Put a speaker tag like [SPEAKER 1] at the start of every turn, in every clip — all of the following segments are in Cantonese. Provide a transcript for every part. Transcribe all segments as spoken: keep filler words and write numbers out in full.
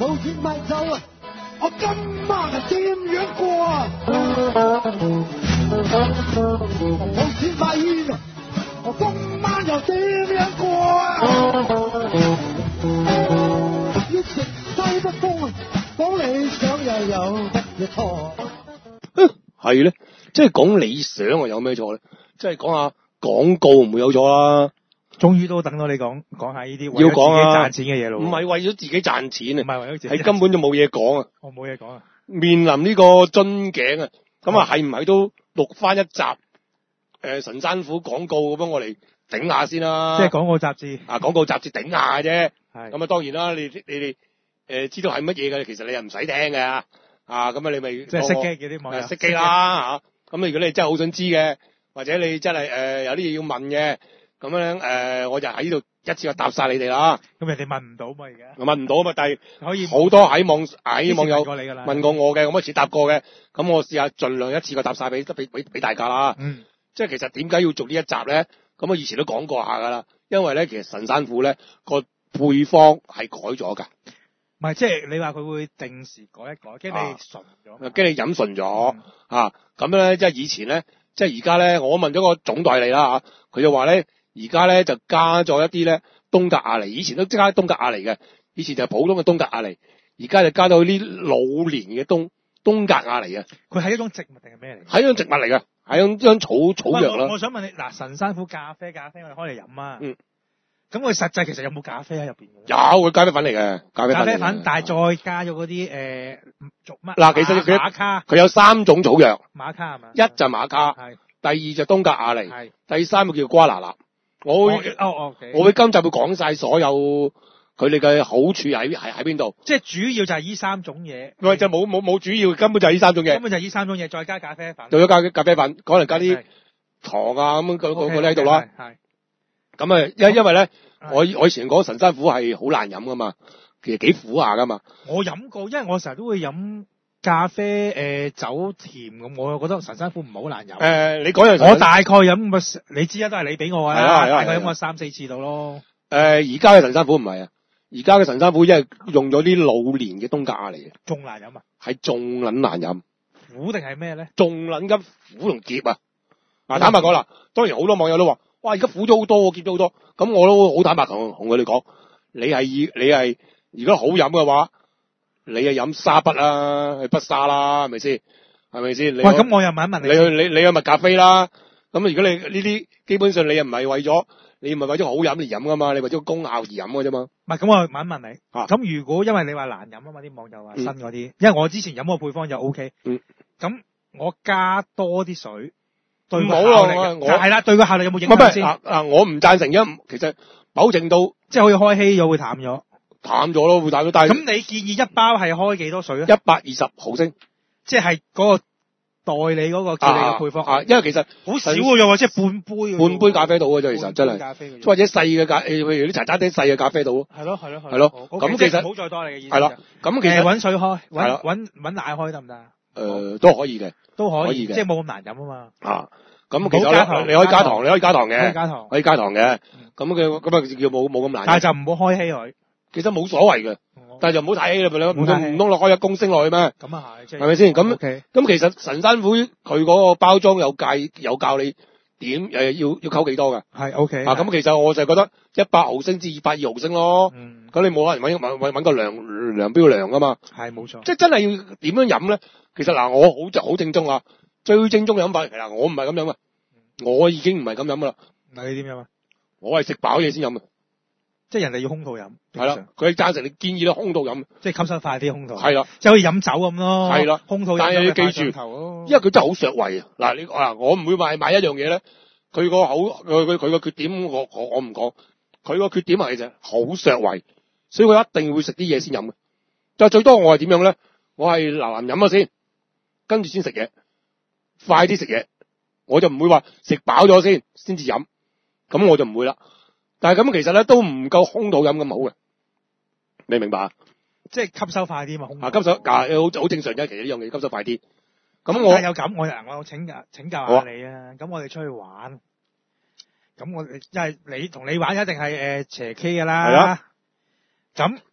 [SPEAKER 1] 冇錢買酒啊！我今晚係點樣過啊？冇錢買煙啊！我今晚又點樣過啊？要食西北風啊！講理想又有乜嘢錯？
[SPEAKER 2] 係咧，即係講理想啊，有咩錯咧？即係講下廣告唔會有錯啦。
[SPEAKER 3] 終於都等到你講講下呢啲
[SPEAKER 2] 要講啊
[SPEAKER 3] 賺錢嘅嘢咯。
[SPEAKER 2] 唔係為咗自己賺錢啊，
[SPEAKER 3] 唔係為咗自己，
[SPEAKER 2] 係根本就冇嘢講啊。
[SPEAKER 3] 我冇嘢講啊。
[SPEAKER 2] 面臨呢個樽頸啊，咁啊係唔係都錄翻一集誒、呃、神山虎廣告咁樣我嚟頂下先啦。
[SPEAKER 3] 即係廣告雜誌
[SPEAKER 2] 啊，廣告雜誌頂下啫。
[SPEAKER 3] 係
[SPEAKER 2] 咁啊，當然啦，你你哋誒、呃、知道係乜嘢嘅，其實你又唔使聽嘅啊。啊，咁啊，你咪
[SPEAKER 3] 即係熄機嘅啲網友
[SPEAKER 2] 熄機啦嚇。咁如果你真係好想知嘅，或者你真係誒、呃、有啲嘢要問嘅，咁樣誒、呃、我就喺呢度一次過答晒你哋啦。
[SPEAKER 3] 咁人哋問唔到嘛而家？
[SPEAKER 2] 我問唔到啊嘛，但係
[SPEAKER 3] 可以
[SPEAKER 2] 好多喺網喺網友
[SPEAKER 3] 問過你㗎啦
[SPEAKER 2] 問過我嘅，我一次答過嘅。咁我試下盡量一次過答晒俾俾俾俾大家啦。
[SPEAKER 3] 嗯，
[SPEAKER 2] 即係其實點解要做呢一集咧？咁我以前都講過下㗎啦。因為咧，其實神山虎咧個配方係改咗㗎。
[SPEAKER 3] 唔係，即係你話佢會定時改一改，驚你純咗，
[SPEAKER 2] 驚你飲純咗、
[SPEAKER 3] 嗯、
[SPEAKER 2] 啊！咁咧，即係以前咧，即係而家咧，我問咗個總代理啦嚇，佢就話咧，而家咧就加咗一啲咧東格亞尼，以前都加東格亞尼嘅，以前就係普通嘅東格亞尼，而家就加到啲老年嘅東東格亞尼啊！
[SPEAKER 3] 佢係一種植物定係咩嚟？
[SPEAKER 2] 係一種植物嚟嘅，係一種草草藥啦。
[SPEAKER 3] 我，我想問你，嗱，神山虎咖啡咖啡我哋開嚟飲啊。
[SPEAKER 2] 嗯。
[SPEAKER 3] 咁佢實際其實有冇咖啡喺入邊？
[SPEAKER 2] 有，佢咖啡粉嚟嘅，咖啡粉。
[SPEAKER 3] 咖啡粉，但係再加咗嗰啲誒，做乜？
[SPEAKER 2] 嗱，其實佢
[SPEAKER 3] 馬卡，
[SPEAKER 2] 佢有三種草藥。
[SPEAKER 3] 馬卡係嘛？
[SPEAKER 2] 一就馬卡，
[SPEAKER 3] 係。
[SPEAKER 2] 第二就東格亞尼，
[SPEAKER 3] 係。
[SPEAKER 2] 第三個叫瓜拿納。我會，
[SPEAKER 3] 哦哦，
[SPEAKER 2] 我會今集會講晒所有佢哋嘅好處喺喺喺邊度。
[SPEAKER 3] 即係主要就係呢三種嘢。
[SPEAKER 2] 喂，就冇冇冇主要，根本就係呢三種嘢。
[SPEAKER 3] 根本就係呢三種嘢，再加咖啡粉。
[SPEAKER 2] 做咗加咖啡粉，可能加啲糖啊咁樣，嗰嗰啲喺度啦。
[SPEAKER 3] 係。
[SPEAKER 2] 咁啊，因因為咧。我我以前講神山虎係好難飲噶嘛，其實幾苦下噶嘛。
[SPEAKER 3] 我飲過，因為我成日都會飲咖啡，誒、呃、酒甜咁，我又覺得神山虎唔係好難飲。誒、
[SPEAKER 2] 呃，你講樣，
[SPEAKER 3] 我大概飲，你知啊，都係你俾我啊，大概飲過三四次到咯。誒、
[SPEAKER 2] 呃，而家嘅神山虎唔係啊，而家嘅神山虎因為用咗啲老年嘅東格亞嚟嘅，
[SPEAKER 3] 仲難飲啊？
[SPEAKER 2] 係仲撚難飲。
[SPEAKER 3] 苦定係咩咧？
[SPEAKER 2] 仲撚咁苦同澀啊！嗱，坦白講啦，當然好多網友都話。哇！而家苦咗好多，澀咗好多，咁我都好坦白同同佢哋講，你係以你係如果好飲嘅話，你係飲沙筆啦，去筆沙啦，係咪先？係咪先？喂，
[SPEAKER 3] 咁我又問一問你，
[SPEAKER 2] 你去你你去麥咖啡啦，咁如果你呢啲基本上你又唔係為咗你唔係為咗好飲而飲噶嘛，你為咗功效而飲嘅啫嘛。
[SPEAKER 3] 唔係，咁我問一問你，咁、啊、如果因為你話難飲啊嘛，啲網友話新嗰啲、嗯，因為我之前飲個配方就 O K，嗯，咁我加多啲水。對唔好咯，我係啦，對個效力有冇影響先？
[SPEAKER 2] 啊啊，我唔贊成，因為其實保證到
[SPEAKER 3] 即係可以開稀咗會淡咗，
[SPEAKER 2] 淡咗咯，會淡咗。但係
[SPEAKER 3] 咁你建議一包係開幾多水咧？
[SPEAKER 2] 一百二十毫升，
[SPEAKER 3] 即係嗰個代理嗰個叫你嘅配方
[SPEAKER 2] 啊，啊，因為其實
[SPEAKER 3] 好少嘅啫，即係半杯，
[SPEAKER 2] 半杯咖啡度嘅啫，其實真係，或者細嘅咖，譬如啲茶餐廳細嘅咖啡度。
[SPEAKER 3] 係咯係咯
[SPEAKER 2] 係咯，咁其實
[SPEAKER 3] 唔好再多你嘅意思。
[SPEAKER 2] 係咯，咁其實
[SPEAKER 3] 搵水開，搵搵搵奶開得唔得啊？
[SPEAKER 2] 誒，都可以嘅，
[SPEAKER 3] 都可以
[SPEAKER 2] 嘅，
[SPEAKER 3] 即係冇咁難飲啊嘛。
[SPEAKER 2] 啊。咁其實你可以加糖，你可以加糖嘅，
[SPEAKER 3] 可以加糖，
[SPEAKER 2] 可以加糖嘅。咁嘅咁啊叫冇冇咁難。
[SPEAKER 3] 但係就唔好開稀佢。
[SPEAKER 2] 其實冇所謂嘅，但係就唔好太稀啦，唔通唔通落開一公升落去咩？
[SPEAKER 3] 咁啊係，
[SPEAKER 2] 係咪先？咁咁、
[SPEAKER 3] okay.
[SPEAKER 2] 其實神山虎佢嗰個包裝有計有教你點誒要要溝幾多㗎？
[SPEAKER 3] 係 OK。
[SPEAKER 2] 啊咁其實我就覺得一百毫升至二百二毫升咯。
[SPEAKER 3] 嗯。
[SPEAKER 2] 咁你冇可能揾揾揾個量量標量㗎嘛？
[SPEAKER 3] 係冇錯。
[SPEAKER 2] 即係真係要點樣飲咧？其實嗱，我好就好正宗啊，最正宗嘅飲法嗱，我唔係咁飲啊。我已經唔係咁飲噶啦。
[SPEAKER 3] 嗱，你點飲啊？
[SPEAKER 2] 我係食飽嘢先飲啊。
[SPEAKER 3] 即係人哋要空肚飲。
[SPEAKER 2] 係啦，佢贊成你建議你空肚飲。
[SPEAKER 3] 即係吸收快啲空肚。係
[SPEAKER 2] 啦，
[SPEAKER 3] 即係好似飲酒咁咯。係啦，空肚飲。
[SPEAKER 2] 但係你要記住，因為佢真係好削胃啊。嗱，你啊，我唔會買買一樣嘢咧。佢個口，佢佢佢個缺點，我我我唔講。佢個缺點係就好削胃，所以我一定會食啲嘢先飲嘅。就最多我係點樣咧？我係嗱嗱飲咗先，跟住先食嘢，快啲食嘢。我就唔會話食飽咗先先至飲，咁我就唔會啦。但係咁其實咧都唔夠空肚飲咁好嘅，你明白啊？
[SPEAKER 3] 即係吸收快啲嘛，空肚。
[SPEAKER 2] 啊，吸收啊，好好正常啫。其實呢樣嘢吸收快啲。咁我
[SPEAKER 3] 有咁，我我請教請教下你啊。咁我哋出去玩，咁我即係你同你玩一定係誒斜 K 噶啦。係啦。咁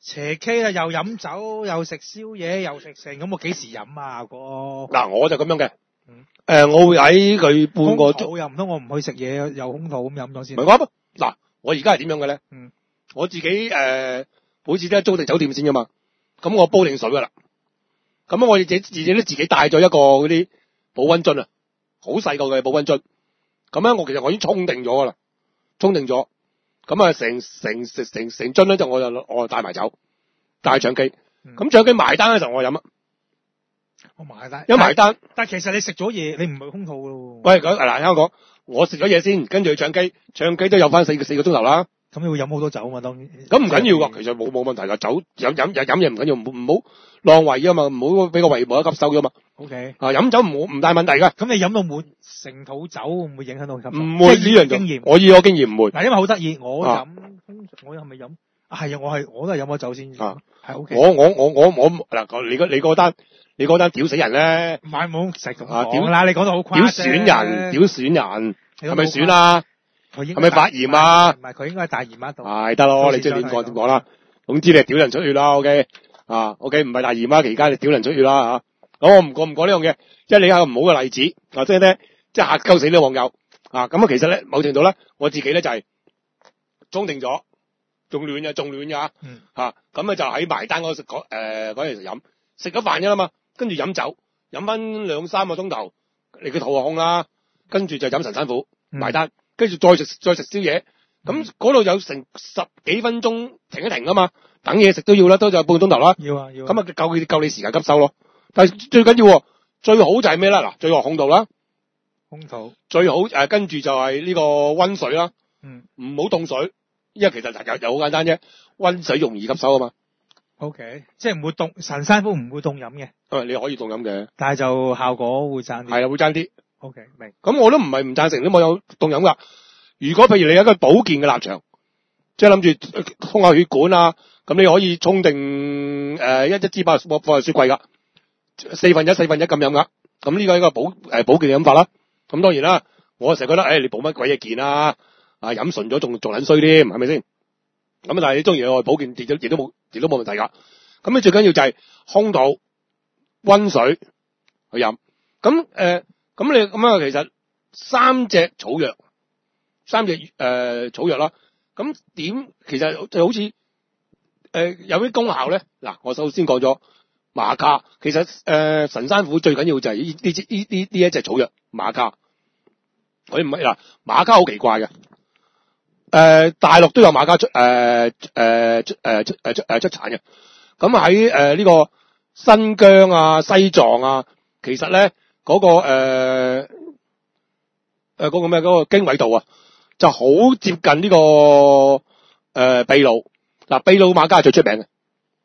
[SPEAKER 3] 邪 K 啦，又飲酒，又食宵夜，又食成，咁我幾時飲啊哥？
[SPEAKER 2] 嗱，我就咁樣嘅。嗯。誒、呃，我會喺佢半個鐘。
[SPEAKER 3] 又唔通我唔去食嘢，又空肚咁飲咗先？
[SPEAKER 2] 唔係我嗱，我而家係點樣嘅咧？
[SPEAKER 3] 嗯。我
[SPEAKER 2] 自己誒、呃，好似都係租定酒店先噶嘛。咁我煲定水噶啦。咁我自己自己都自己帶咗一個嗰啲保溫樽啊，好細個嘅保溫樽。咁咧，我其實我已經沖定咗噶啦，沖定咗。咁啊，成成成成成樽咧，就我就我就帶埋走，帶相機。咁、嗯、相機埋單嘅時候，我飲啊。
[SPEAKER 3] 我埋單。
[SPEAKER 2] 一埋單，
[SPEAKER 3] 但係其實你食咗嘢，你唔係空肚噶咯。
[SPEAKER 2] 喂，嗱，聽我講，我食咗嘢先，跟住去相機，相機都有翻四個四個鐘頭啦。
[SPEAKER 3] 咁你會飲好多酒嘛？當然。
[SPEAKER 2] 咁唔緊要噶，其實冇冇問題噶，酒飲飲飲嘢唔緊要，唔唔好浪胃啊嘛，唔好俾個胃冇得吸收噶嘛。
[SPEAKER 3] O K。
[SPEAKER 2] 啊，飲酒唔唔大問題噶。
[SPEAKER 3] 咁你飲到滿成肚酒會唔會影響到吸收？
[SPEAKER 2] 唔會，呢樣經驗，我以我經驗唔會。
[SPEAKER 3] 嗱，因為好得意，我飲，通常我係咪飲？啊，係啊，我係我都係飲咗酒先。
[SPEAKER 2] 啊，
[SPEAKER 3] 係 O K。
[SPEAKER 2] 我我我我我嗱，你嗰你嗰單你嗰單屌死人咧？
[SPEAKER 3] 唔係冇食咁
[SPEAKER 2] 講。
[SPEAKER 3] 屌啦，你講到好誇張。屌
[SPEAKER 2] 損人，屌損人，係咪損啊？係咪發炎啊？
[SPEAKER 3] 唔係，佢應該係大炎啊度。
[SPEAKER 2] 係得咯，你即係點講點講啦。總之你係屌人出血啦 ，OK 啊 ，OK 唔係大炎啊，期間你屌人出血啦吓。咁我唔講唔講呢樣嘢，即係你係個唔好嘅例子啊，即係咧，即係嚇鳩死啲網友啊。咁啊，其實咧，某程度咧，我自己咧就係裝定咗，仲暖嘅，仲暖嘅
[SPEAKER 3] 嗯。
[SPEAKER 2] 吓，咁啊就喺埋單嗰時嗰誒嗰陣時飲，食咗飯㗎啦嘛，跟住飲酒，飲翻兩三個鐘頭，你個肚就空啦，跟住就飲神山虎埋單。跟住再食再食宵夜，咁嗰度有成十幾分鐘停一停啊嘛，等嘢食都要啦，都就半個鐘頭啦。
[SPEAKER 3] 要啊要。
[SPEAKER 2] 咁啊夠你夠你時間吸收咯。但係最緊要最好就係咩啦？嗱，最好空肚啦，
[SPEAKER 3] 空肚。
[SPEAKER 2] 最好誒，跟住就係呢個溫水啦。
[SPEAKER 3] 嗯。唔
[SPEAKER 2] 好凍水，因為其實又又好簡單啫，溫水容易吸收啊嘛。
[SPEAKER 3] O K，即係唔會凍，神山虎唔會凍飲嘅。
[SPEAKER 2] 誒，你可以凍飲嘅，
[SPEAKER 3] 但係就效果會爭啲。
[SPEAKER 2] 係啊，會爭啲。
[SPEAKER 3] O K，明。咁
[SPEAKER 2] 我都唔係唔贊成啲網友凍飲噶。如果譬如你有一個保健嘅立場，即係諗住通下血管啊，咁你可以沖定誒一一支把放放喺雪櫃噶，四分一四分一咁飲噶。咁呢個係一個保誒保健嘅飲法啦。咁當然啦，我成日覺得誒、哎、你保乜鬼嘢健啊？啊飲純咗仲仲撚衰添，係咪先？咁但係你中意我保健，亦都亦都冇亦都冇問題噶。咁你最緊要就係空肚溫水去飲。咁誒。咁你咁啊，其實三隻草藥，三隻誒、呃、草藥啦。咁點其實就好似誒、呃、有啲功效咧。嗱，我首先講咗馬卡，其實誒、呃、神山虎最緊要就係呢呢隻呢呢呢一隻草藥馬卡。佢唔係嗱，馬卡好奇怪嘅。誒、呃、大陸都有馬卡出誒誒出誒出誒出誒出產嘅。咁喺誒呢個新疆啊、西藏啊，其實咧。嗰、那個誒誒嗰個咩嗰個經緯度啊，就好接近呢、這個誒秘魯嗱，秘魯馬卡係最出名嘅。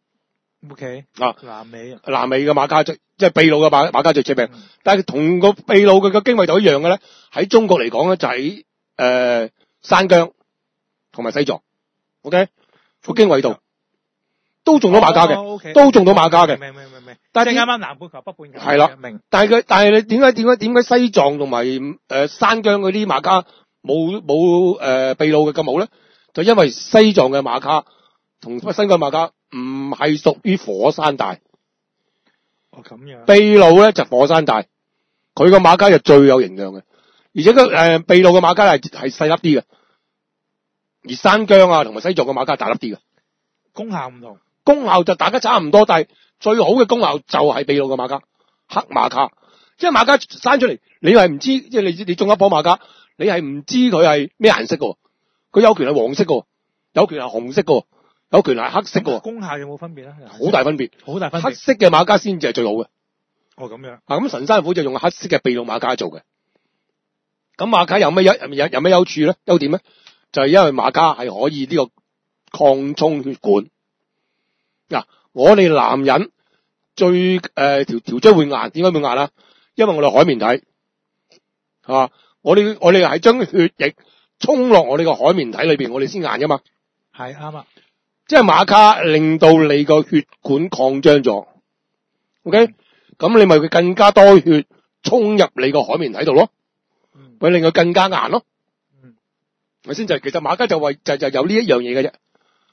[SPEAKER 3] O K
[SPEAKER 2] 啊，
[SPEAKER 3] 南美
[SPEAKER 2] 南美嘅馬卡最即係秘魯嘅馬馬卡最出名，嗯、但係同個秘魯嘅個經緯度一樣嘅咧，喺中國嚟講咧就喺誒山姜同埋西藏。O K 個經緯度。都中到馬卡嘅、哦 okay，都中到馬卡嘅。
[SPEAKER 3] 明明明明。但係啱啱南半球、北半球。
[SPEAKER 2] 係啦，
[SPEAKER 3] 明。
[SPEAKER 2] 但係佢，但係你點解點解點解西藏同埋誒山姜嗰啲馬卡冇冇誒秘魯嘅咁好咧？就因為西藏嘅馬卡同新疆馬卡唔係屬於火山帶。
[SPEAKER 3] 哦，咁樣。秘
[SPEAKER 2] 魯咧就火山帶，佢個馬卡就最有營養嘅，而且個誒秘魯嘅馬卡係係細粒啲嘅，而山姜啊同埋西藏嘅馬卡大粒啲嘅，
[SPEAKER 3] 功效唔同。
[SPEAKER 2] 功效就大家差唔多，但係最好嘅功效就係秘魯嘅馬卡，黑馬卡。即係馬卡生出嚟，你係唔知，即係你你種一樖馬卡，你係唔知佢係咩顏色嘅。佢有權係黃色嘅，有權係紅色嘅，有權係黑色嘅。
[SPEAKER 3] 功效有冇分別咧？
[SPEAKER 2] 好大分別，
[SPEAKER 3] 好大分別。
[SPEAKER 2] 黑色嘅馬卡先至係最好嘅。
[SPEAKER 3] 哦，咁樣。
[SPEAKER 2] 啊，咁神山虎就用黑色嘅秘魯馬卡做嘅。咁馬卡有咩優有有咩優處咧？優點咧，就係、是、因為馬卡係可以呢個擴充血管。嗱、啊，我哋男人最誒、呃、條條椎會硬，點解會硬啊？因為我哋海綿體，係嘛？我哋我哋係將血液沖落我哋個海綿體裏邊，我哋先硬㗎嘛。
[SPEAKER 3] 係啱啊！
[SPEAKER 2] 即係馬卡令到你個血管擴張咗 ，OK？咁、嗯、你咪會更加多血沖入你個海綿體度咯，會、嗯、令佢更加硬咯。嗯，咪先就係、其實馬卡就為就就有呢一樣嘢嘅啫。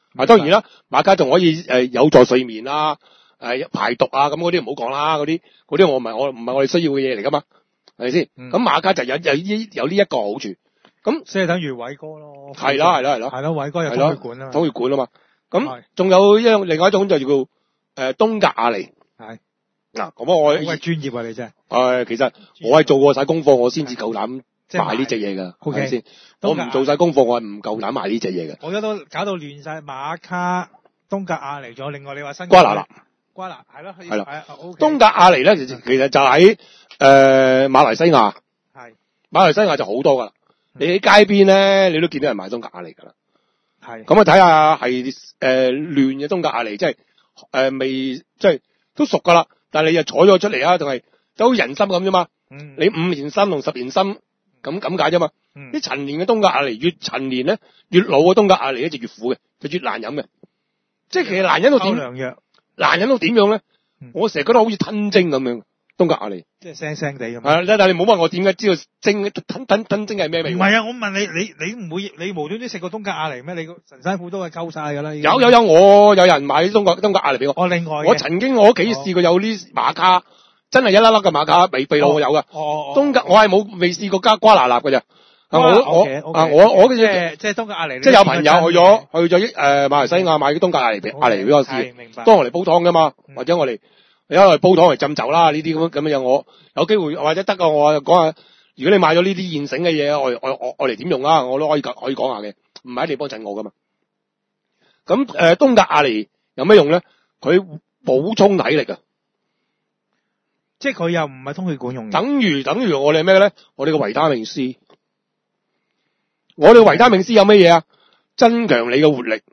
[SPEAKER 2] 啊，當然啦，瑪卡仲可以誒、呃、有助睡眠啦，誒、呃、排毒啊，咁嗰啲唔好講啦，嗰啲嗰啲我唔係我唔係我哋需要嘅嘢嚟噶嘛，係咪先？咁、嗯、瑪卡就有有呢有呢一個好處，咁
[SPEAKER 3] 即係等於偉哥咯。
[SPEAKER 2] 係啦係啦係啦，
[SPEAKER 3] 係咯，偉哥有通血管啊嘛，
[SPEAKER 2] 通血管啊嘛。咁仲有一樣另外一種就叫誒東格亞尼。係嗱，咁我好
[SPEAKER 3] 係專業啊，你真係。誒、
[SPEAKER 2] 呃，其實我係做過晒功課，我先至夠膽賣呢隻嘢噶，係咪先？我唔做晒功課，我係唔夠膽賣呢隻嘢嘅。
[SPEAKER 3] 我而家都搞到亂晒，瑪卡、東格亞尼，仲有另外你話新
[SPEAKER 2] 瓜拿納，
[SPEAKER 3] 瓜拿係咯，係
[SPEAKER 2] 啦。
[SPEAKER 3] 係、okay、
[SPEAKER 2] 東格亞尼咧，其實其實就喺誒、呃、馬來西亞，係馬來西亞就好多噶啦、嗯。你喺街邊咧，你都見到人賣東格亞尼噶啦。係咁啊，睇下係誒亂嘅東格亞尼，即係誒、呃、未即係都熟噶啦，但係你又採咗出嚟啊，定係都好似人參咁啫嘛。嗯，你五年參同十年參咁咁解啫嘛。啲、嗯、陳年嘅東格亞尼越陳年咧，越老嘅東格亞尼咧就越苦嘅，就越難飲嘅。即係其實難飲到點？難飲到點樣咧、嗯？我成日覺得好似吞精咁樣，東格亞尼。即係腥腥地咁。係啊，但係你唔好問我點解知道精吞吞吞精係咩味？唔係啊，我問你，你你唔會你無端端食過東格亞尼咩？你個神山虎都係溝晒㗎啦。有有有，我有人買東格東格亞尼俾我。我另外我曾經我屋企試過有啲瑪卡，真係一粒粒嘅瑪卡，味味道我有㗎。哦，東格我係冇未試過加瓜拿納㗎咋。啊！我我啊！我我嘅即即係東格亞尼，即係有朋友去咗去咗誒馬來西亞買啲東格亞尼俾亞尼俾我試，當我嚟煲湯㗎嘛，嗯、或者我嚟而家嚟煲湯嚟浸酒啦呢啲咁咁樣，我有機會或者得個我講下，如果你買咗呢啲現成嘅嘢，我我我我嚟點用啊？我都可以可以講下嘅，唔係一定幫襯我㗎嘛。咁誒、呃、東格亞尼有咩用咧？佢補充體力啊！即係佢又唔係通血管用嘅，等於等於我哋咩咧？我哋嘅維他命 C。我哋維他命 C 有乜嘢啊？增強你嘅活力，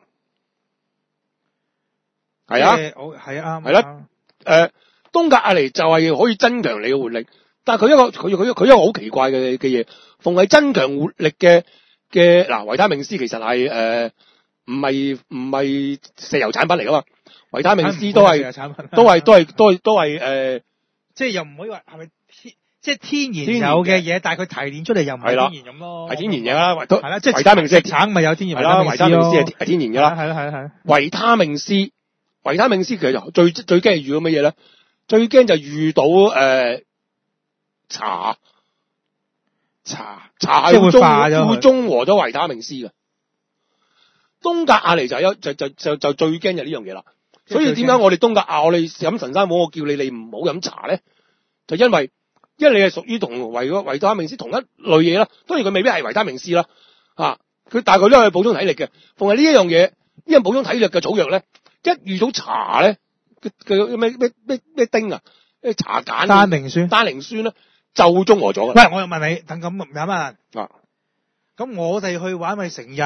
[SPEAKER 2] 係啊，係啊，係啦，誒、呃，東格亞尼就係可以增強你嘅活力，但係佢一個佢佢佢一個好奇怪嘅嘅嘢，逢係增強活力嘅嘅嗱，維他命 C 其實係誒唔係唔係石油產品嚟噶嘛，維他命 C 都係都係都係都係都係誒，即係又唔可以話係咪？即係天然有嘅嘢，但係佢提煉出嚟又唔係天然咁咯。係天然嘢啦，係啦，即係維他命 C 橙咪有天然維他命 C 係係天然嘅啦。係啦係啦係。維他命 C，維他命 C 其實最最驚係遇到乜嘢咧？最驚就遇到誒、呃、茶茶茶係會中會中和咗維他命 C 嘅。東格亞尼就係一就就就就最驚就呢樣嘢啦。所以點解我哋東格亞我哋飲神山虎，我叫你你唔好飲茶咧？就因為因為你係屬於同維個維他命 C 同一類嘢啦，當然佢未必係維他命 C 啦，啊，佢但係佢都係補充體力嘅。逢係呢一樣嘢，呢樣補充體力嘅草藥咧，一遇到茶咧，佢佢咩咩咩咩丁啊，咩茶鹼、單寧酸、單寧酸咧，就中和咗嘅。喂，我又問你，等咁飲啊？啊，咁我哋去玩咪成日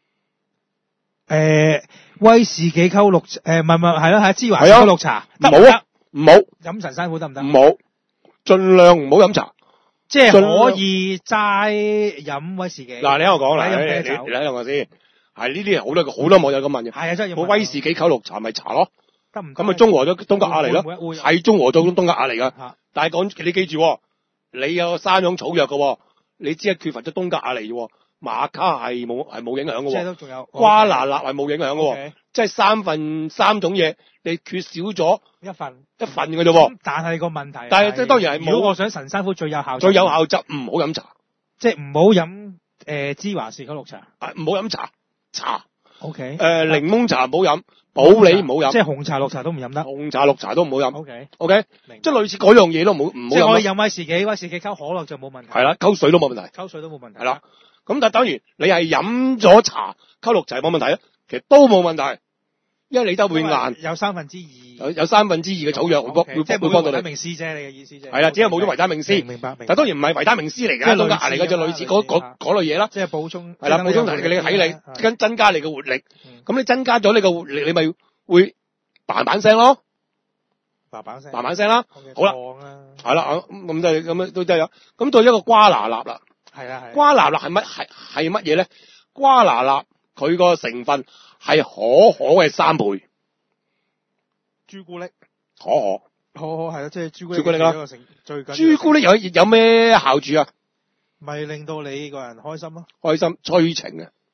[SPEAKER 2] 誒威士忌溝綠誒，唔係唔係係咯係芝華士溝綠茶，唔好啊，唔好飲神山虎得唔得？唔好。盡量唔好飲茶，即係可以齋飲威士忌。嗱，你喺度講啦，你你你喺度講先，係呢啲好多好多網友咁問嘅。係啊，真係冇威士忌溝綠茶咪茶咯，得唔？咁咪中和咗東格亞尼咯，係中和咗東格亞尼噶。但係講你記住，你有三種草藥噶，你只係缺乏咗東格亞尼啫。瑪卡係冇係冇影響嘅，即係都仲有瓜拿納係冇影響嘅，即係三份三種嘢，你缺少咗一份一份嘅啫。但係個問題，但係即係當然係，如果我想神山虎最有效，最有效就唔好飲茶，即係唔好飲誒芝華士溝綠茶，唔好飲茶茶。O K，誒檸檬茶唔好飲，普洱唔好飲，即係紅茶綠茶都唔飲得，紅茶綠茶都唔好飲。O K，O K，即係類似嗰樣嘢都唔好唔好飲。即係可以飲威士忌，威士忌溝可樂就冇問題。係啦，溝水都冇問題，溝水都冇問題。係啦。咁但係當然，你係飲咗茶溝綠茶冇問題啊，其實都冇問題，因為你都會硬，有三分之二，有有三分之二嘅草藥會幫會會幫到你。維他命 C 啫，你嘅意思啫。係啦，只係冇咗維他命 C。明白明白。但當然唔係維他命 C 嚟㗎，東格亞尼嚟嘅就類似嗰嗰嗰類嘢啦。即係補充。係啦，補充提你嘅體力，跟增加你嘅活力。咁你增加咗你嘅活力，你咪會嘭嘭聲咯。嘭嘭聲。嘭嘭聲啦。好啦。係啦，咁就係咁樣都真係有。咁到一個瓜拿納啦。係啊係。瓜拿納係乜係係乜嘢咧？瓜拿納佢個成分係可可嘅三倍。朱古力。可可。可可係咯，即係朱古力。朱古力啦。最緊。朱古力有有咩效處啊？咪令到你個人開心咯。開心，催情啊。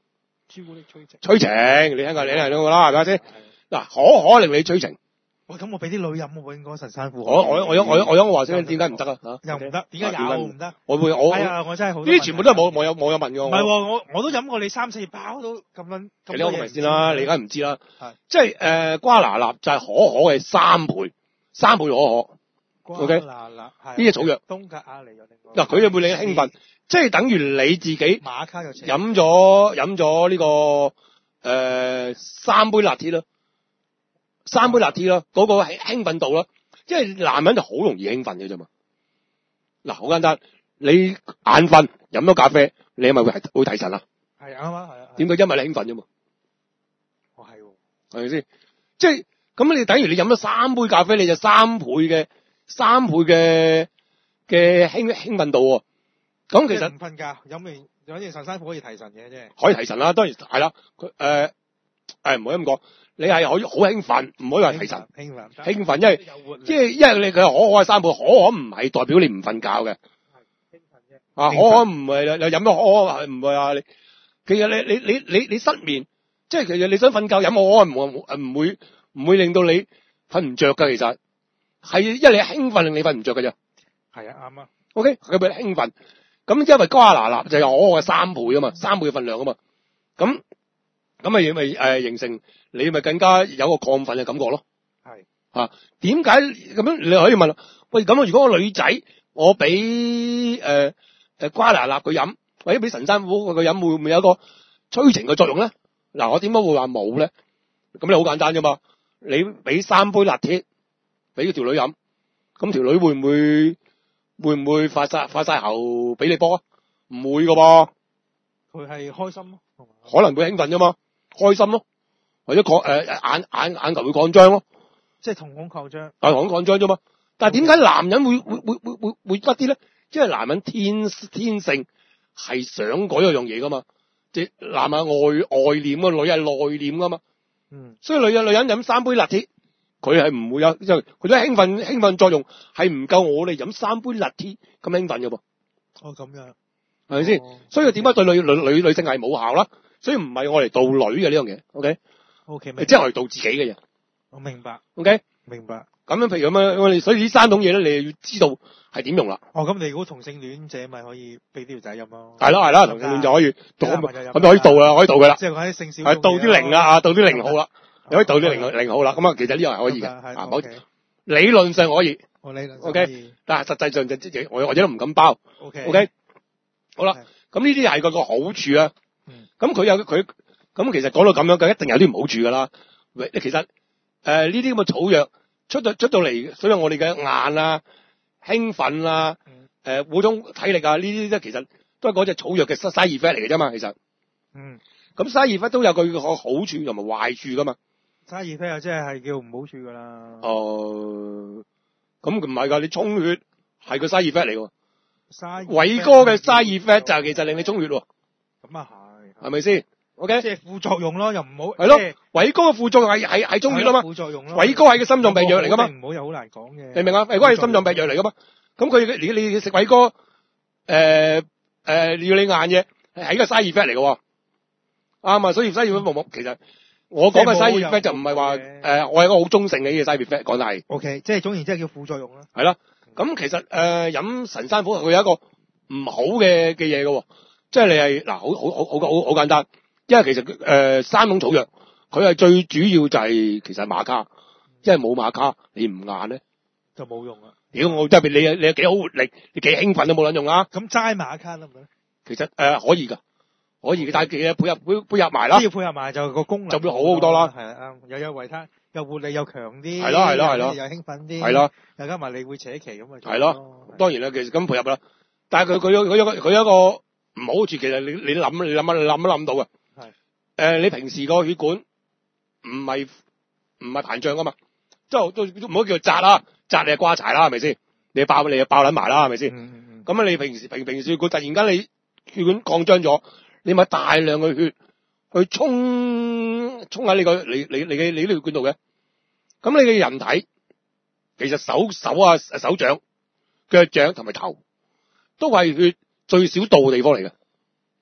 [SPEAKER 3] 朱古力催情。
[SPEAKER 2] 催情，你聽過你聽過啦，係咪先？嗱，可可令你催情。
[SPEAKER 3] 喂，咁我俾啲女飲喎，應該神山虎。
[SPEAKER 2] 我我我有我有我有我話先，點解唔得啊？
[SPEAKER 3] 又唔得，點解有唔得？
[SPEAKER 2] 我會我
[SPEAKER 3] 係啊，我真係好。
[SPEAKER 2] 呢啲全部都係冇冇有冇有問嘅。
[SPEAKER 3] 唔係喎，我我都飲過你三四包都咁樣。
[SPEAKER 2] 你講明先啦，你梗係唔知啦。
[SPEAKER 3] 係。
[SPEAKER 2] 即係誒瓜拿納就係可可嘅三倍，三倍可可。
[SPEAKER 3] 瓜拿納係。
[SPEAKER 2] 呢隻草藥。
[SPEAKER 3] 東格亞嚟咗定？
[SPEAKER 2] 嗱，佢就會令你興奮，即係等於你自己
[SPEAKER 3] 馬卡嘅
[SPEAKER 2] 飲咗飲咗呢個誒三杯辣鐵啦。三杯辣 T 啦，嗰、那個興奮度啦，因為男人就好容易興奮嘅啫嘛。嗱，好簡單，你眼瞓飲咗咖啡，你係咪會會提神啊？
[SPEAKER 3] 係啱啊，係啊。
[SPEAKER 2] 點解？因為你興奮啫嘛。
[SPEAKER 3] 哦，係喎。
[SPEAKER 2] 係咪先？即係咁，你等於你飲咗三杯咖啡，你就三倍嘅三倍嘅嘅興興奮度喎。咁其實
[SPEAKER 3] 唔瞓覺飲完有啲神山虎可以提神嘅啫。
[SPEAKER 2] 可以提神啦，當然係啦。佢誒誒唔可以咁講。你係可以好興奮，唔可以話提神。興奮，興奮，因為即係因為你佢可可係三倍，可可唔係代表你唔瞓覺嘅。係興奮啫。啊，可可唔係你飲咗可可係唔係啊？你其實你你你你你失眠，即係其實你想瞓覺飲可可唔會唔會唔會令到你瞓唔着㗎。其實係因為你興奮令你瞓唔着㗎啫。係啊，啱啊。OK，佢咪興奮。咁因為瓜拿納就係可可嘅三倍啊嘛，三倍嘅份量啊嘛。咁咁咪咪誒形成。你咪更加有個亢奮嘅感覺咯。係啊，點解咁樣？你可以問，喂，咁如果個女仔我俾誒誒瓜拿納佢飲，或者俾神山虎佢飲，會唔會有一個催情嘅作用咧？嗱，我點解會話冇咧？咁你好簡單啫嘛，你俾三杯辣鐵俾條女飲，咁條女會唔會會唔會發晒發晒喉俾你波啊？唔會噶噃，
[SPEAKER 3] 佢係開心咯，
[SPEAKER 2] 可能會興奮啫嘛，開心咯。或者擴誒眼眼眼球會擴張咯，
[SPEAKER 3] 即係瞳孔擴張，
[SPEAKER 2] 係瞳孔擴張啫嘛。但係點解男人會會會會會會得啲咧？因為男人天天性係想嗰一樣嘢噶嘛，即係男人外外斂啊，女係內斂噶嘛。嗯，所以女人女人飲三杯辣鐵，佢係唔會有，即係佢啲興奮興奮作用係唔夠我哋飲三杯辣鐵咁興奮嘅噃。
[SPEAKER 3] 哦，咁樣
[SPEAKER 2] 係咪先？所以點解對女女女女性係冇效啦？所以唔係我嚟導女嘅呢樣嘢。OK。O K，即係我哋導自己嘅嘢。
[SPEAKER 3] 我明白。O、
[SPEAKER 2] okay?
[SPEAKER 3] K，明白。
[SPEAKER 2] 咁樣譬如咁樣，我哋所以呢三種嘢咧，你要知道係點用啦。
[SPEAKER 3] 哦，咁你如果同性戀者咪可以俾啲條仔飲咯。
[SPEAKER 2] 係咯係咯，同性戀就可以，咁就可以導啦，可以導噶啦。
[SPEAKER 3] 即係講啲性小。係
[SPEAKER 2] 導啲零啊，導啲零號啦，你可以導啲零零號啦。咁啊，其實呢樣係可以嘅。啊，好，理論上可以。
[SPEAKER 3] 我理論。O
[SPEAKER 2] K，但係實際上就即係我或者都唔敢包。O K，O K，好啦，咁呢啲係個個好處啊。咁佢有佢，咁其實講到咁樣，佢一定有啲唔好處噶啦。其實誒呢啲咁嘅草藥出到出到嚟，所以我哋嘅眼啊、興奮啊、誒嗰種體力啊，呢啲咧其實都係嗰隻草藥嘅 side effect 嚟嘅啫嘛。其實，嗯，咁 side effect 都有佢個好處同埋壞處噶嘛。side effect 即係係叫唔好處噶啦。哦，咁唔係噶，你充血係個 side effect 嚟嘅。偉哥嘅 side effect 就係其實令你充血喎。咁啊係，係咪先？O K，即係副作用咯，又唔好係咯。偉哥嘅副作用係係係充血啊嘛。副作用咯。偉哥係個心臟病藥嚟噶嘛。唔好又好難講嘅。你明啊？偉哥係心臟病藥嚟噶嘛。咁佢你你食偉哥，誒誒要你硬嘅係一個 side effect 嚟嘅。啱啊，所以 side effect 冇冇，其實我講嘅 side effect 就唔係話誒，我係一個好中性嘅呢個 side effect，講得係。O K，即係總言之係叫副作用啦。係啦，咁其實誒飲神山虎佢有一個唔好嘅嘅嘢嘅，即係你係嗱好好好好好好簡單。因為其實誒、呃、三種草藥，佢係最主要就係其實馬卡，因為冇馬卡你唔硬咧就冇用啦。如果我即係你你有幾好活力，你幾興奮都冇撚用啊。咁齋馬卡得唔得？其實誒、呃、可以㗎，可以嘅，但係其實配合配配合埋啦，都要配合埋就個功能就會好好多啦。係啊，又有維他，又活力又強啲，係咯係咯係咯，又興奮啲，係咯，又加埋你會扯旗咁啊。係咯，當然啦，其實咁配合啦。但係佢佢有佢有個佢有一個唔好處，其實你你諗你諗啊你諗都諗到嘅。誒、呃，你平時個血管唔係唔係膨脹噶嘛？即係都唔好叫紮啦，紮你係瓜柴啦，係咪先？你爆你就爆撚埋啦，係咪先？咁、嗯嗯、你平時平平時血管突然間你血管擴張咗，你咪大量嘅血去衝衝喺你個你你你嘅你啲血管度嘅。咁你嘅人體其實手手啊手掌、腳掌同埋頭都係血最少到嘅地方嚟嘅。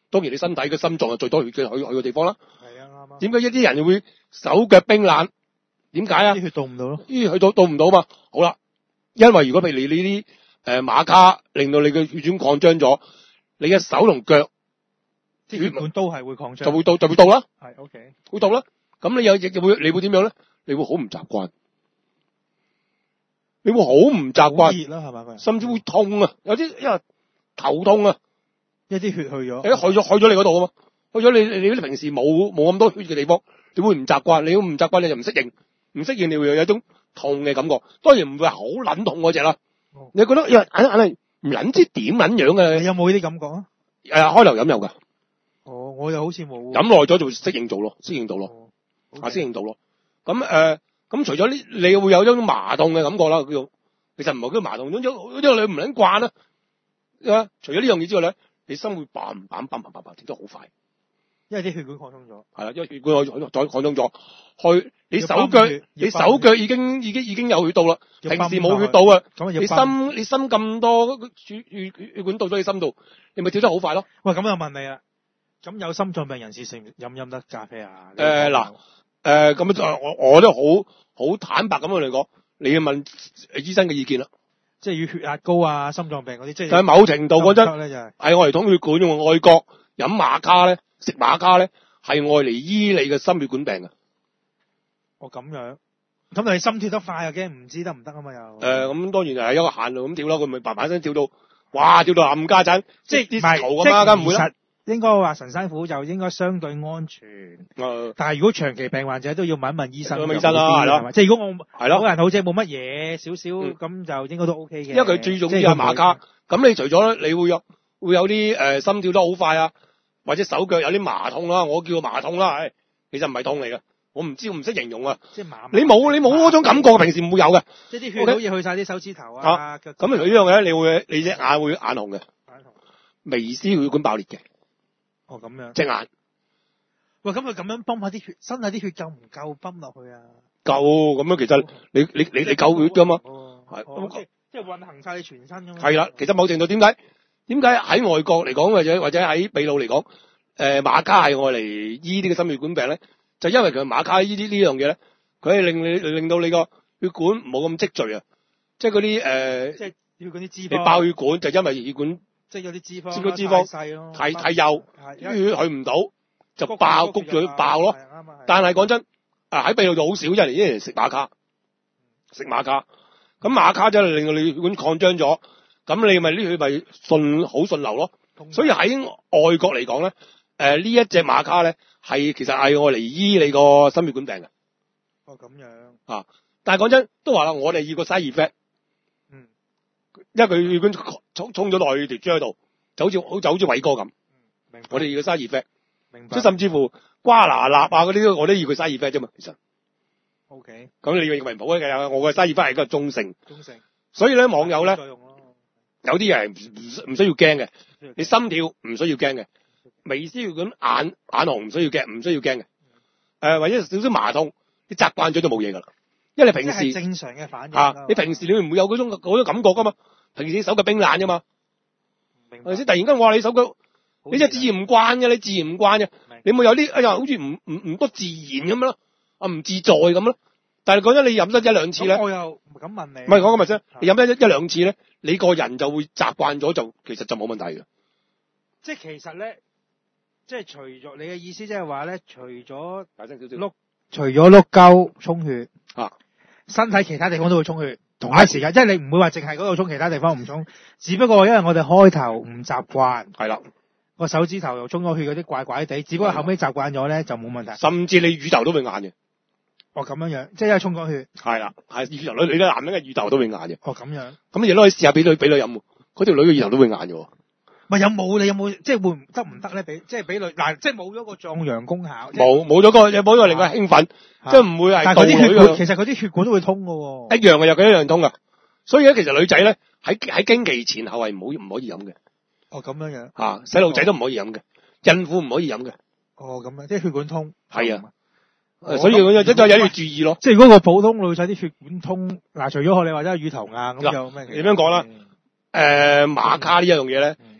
[SPEAKER 2] 當然你身體嘅心臟係最多血嘅去去嘅地方啦。
[SPEAKER 3] 係啊，啱啱。
[SPEAKER 2] 點解一啲人會手腳冰冷？點解啊？
[SPEAKER 3] 啲血到唔到咯？
[SPEAKER 2] 咦，去到到唔到嘛？好啦，因為如果譬如你呢啲誒馬卡令到你嘅血管擴張咗，你嘅手同腳
[SPEAKER 3] 啲血管都係會擴張，
[SPEAKER 2] 就會到就會到啦。
[SPEAKER 3] 係 OK，
[SPEAKER 2] 會到啦。咁你有亦會你會點樣咧？你會好唔習慣，你會好唔習慣，
[SPEAKER 3] 熱啦係嘛？
[SPEAKER 2] 甚至會痛啊！有啲因為頭痛啊，
[SPEAKER 3] 一啲血去咗，
[SPEAKER 2] 誒去咗去咗你嗰度啊嘛，去咗你你啲平時冇冇咁多血嘅地方，你會唔習慣，你會唔習慣你就唔適應。唔適應你會有一種痛嘅感覺，當然唔會係好撚痛嗰隻啦。哦、你覺得因為硬硬係唔撚知點撚樣嘅？
[SPEAKER 3] 你有冇呢啲感覺啊？
[SPEAKER 2] 誒，開頭飲有㗎。
[SPEAKER 3] 哦，我又好似冇。飲
[SPEAKER 2] 耐咗就適應到咯，適應到咯，哦 okay. 啊適應到咯。咁誒，咁、呃、除咗呢，你會有一種麻痛嘅感覺啦。叫其實唔係叫麻痛，總之因為你唔撚慣啦。啊，除咗呢樣嘢之外咧，你心會砰砰砰砰砰砰跳得好快。
[SPEAKER 3] 因為啲血管擴張咗，
[SPEAKER 2] 係啦，因為血管再擴張咗，去你手腳，你手腳已經已經已經有血到啦，平時冇血到啊，你心你心咁多血血血管到咗你心度，你咪跳得好快咯。
[SPEAKER 3] 喂，咁又問你啦，咁有心臟病人士食飲唔飲得咖啡啊？
[SPEAKER 2] 誒嗱，誒咁就我我都好好坦白咁樣嚟講，你要問醫生嘅意見啦。
[SPEAKER 3] 即係要血壓高啊，心臟病嗰啲，即係。
[SPEAKER 2] 但係某程度講真，係我嚟通血管嘅，外國飲馬卡咧。食馬卡咧係愛嚟醫你嘅心血管病嘅。
[SPEAKER 3] 哦咁樣，咁你心跳得快又驚唔知得唔得啊嘛又。誒、
[SPEAKER 2] 呃，咁當然係一個限度咁跳啦，佢咪嘭嘭聲跳到，哇跳到冚家鏟，即係啲頭咁啦，梗唔會啦。
[SPEAKER 3] 應該話神山虎就應該相對安全。誒、呃，但係如果長期病患者都要問一問醫生。問醫生啦，係咯。即係如果我係咯，好人好姐冇乜嘢，少少咁就應該都 OK 嘅。因為佢
[SPEAKER 2] 最重要係馬卡，咁你除咗你會有會有啲誒、呃、心跳得好快啊。或者手腳有啲麻痛啦，我叫麻痛啦，唉，其實唔係痛嚟嘅，我唔知，我唔識形容啊。即係麻，你冇你冇嗰種感覺，平時唔會有嘅。
[SPEAKER 3] 即係啲血好似去晒啲手指頭啊。
[SPEAKER 2] 咁佢呢樣嘢你會你隻眼會眼紅嘅。眼紅。微絲血管爆裂嘅。
[SPEAKER 3] 哦，咁樣。隻眼。喂，咁佢咁樣泵下啲血，身體啲血夠唔夠泵落去啊？
[SPEAKER 2] 夠，咁樣其實你你你你夠血噶嘛？
[SPEAKER 3] 哦。係。即係運行晒你全身咁。
[SPEAKER 2] 係啦，其實某程度點解？點解喺外國嚟講，或者或者喺秘魯嚟講，誒、呃、馬卡係愛嚟醫呢個心血管病咧？就因為佢馬卡醫啲呢樣嘢咧，佢係令你令到你個血管冇咁積聚啊！即係嗰啲誒，即係要嗰啲脂肪。你爆血管就因為血管即係有啲脂肪，脂肪太細咯，太太幼，啲血去唔到就爆，谷住佢爆咯。但係講真，啊喺秘魯就好少一年一年食馬卡，食馬卡，咁馬卡就係令到你血管擴張咗。咁你咪呢血咪順好順流咯，所以喺外國嚟講咧，誒、呃、呢一隻馬卡咧係其實係愛嚟醫你個心血管病嘅。
[SPEAKER 3] 哦，咁樣
[SPEAKER 2] 啊，但係講真都話啦，我哋要個 side effect，嗯，因為佢血管衝衝咗落去條漿度，就好似好就好似偉哥咁，嗯，明白。我哋要個 side effect，明白。即係甚至乎瓜拿納啊嗰啲，我都要個 side effect 啫嘛，其實。O K。咁你認為唔好嘅，我嘅 side effect 係一個中性。中性。所以咧，網友咧。有啲人唔唔唔需要驚嘅，你心跳唔需要驚嘅，微絲血管眼眼紅唔需要驚，唔需要驚嘅，誒、呃、或者少少麻痛，你習慣咗就冇嘢噶啦，因為你平時
[SPEAKER 3] 正常嘅反應
[SPEAKER 2] 啊，你平時你唔會有嗰種嗰種感覺噶嘛，平時手腳冰冷噶嘛，係咪先？突然間話你手腳，你真係自然唔慣嘅，你自然唔慣嘅，你冇有啲哎呀，好似唔唔唔多自然咁樣咯，啊唔自在咁咯。但係講真，你飲得一兩次咧，
[SPEAKER 3] 我又唔敢問你。
[SPEAKER 2] 唔係講咁咪先，你飲得一一兩次咧，你個人就會習慣咗，就其實就冇問題嘅。
[SPEAKER 3] 即係其實咧，即係除咗你嘅意思，即係話咧，除咗
[SPEAKER 2] 大聲少少，
[SPEAKER 3] 碌除咗碌鳩充血
[SPEAKER 2] 啊，
[SPEAKER 3] 身體其他地方都會充血，同一時間，即係你唔會話淨係嗰度充，其他地方唔充。只不過因為我哋開頭唔習慣，
[SPEAKER 2] 係啦，
[SPEAKER 3] 個手指頭又充咗血嗰啲怪怪地，只不過後尾習慣咗咧就冇問題。
[SPEAKER 2] 甚至你乳頭都會硬嘅。
[SPEAKER 3] 哦，咁樣樣，即係因為充咗血。係啦，
[SPEAKER 2] 係乳頭女，你啲男人嘅乳頭都會硬嘅。
[SPEAKER 3] 哦，咁樣。咁
[SPEAKER 2] 你都可以試下俾女俾女飲，嗰條女嘅乳頭都會硬嘅。
[SPEAKER 3] 咪有冇？你有冇即係會得唔得咧？俾即係俾女嗱，即係冇咗個壯陽功效。
[SPEAKER 2] 冇冇咗個，有冇咗令佢興奮，即係唔會係。
[SPEAKER 3] 但係嗰啲血管，其實嗰啲血管都會通嘅。一
[SPEAKER 2] 樣嘅，有佢一樣通噶。所以咧，其實女仔咧喺喺經期前後係唔好唔可以飲嘅。
[SPEAKER 3] 哦，咁樣樣。
[SPEAKER 2] 吓，細路仔都唔可以飲嘅，孕婦唔可以飲嘅。
[SPEAKER 3] 哦，咁樣，即係血管通。
[SPEAKER 2] 係啊。所以我一再有要注意咯。
[SPEAKER 3] 即係如果個普通女仔啲血管通，嗱，除咗學你話齋乳頭硬咁就咩？
[SPEAKER 2] 點樣講啦？誒、呃，馬卡呢一樣嘢咧，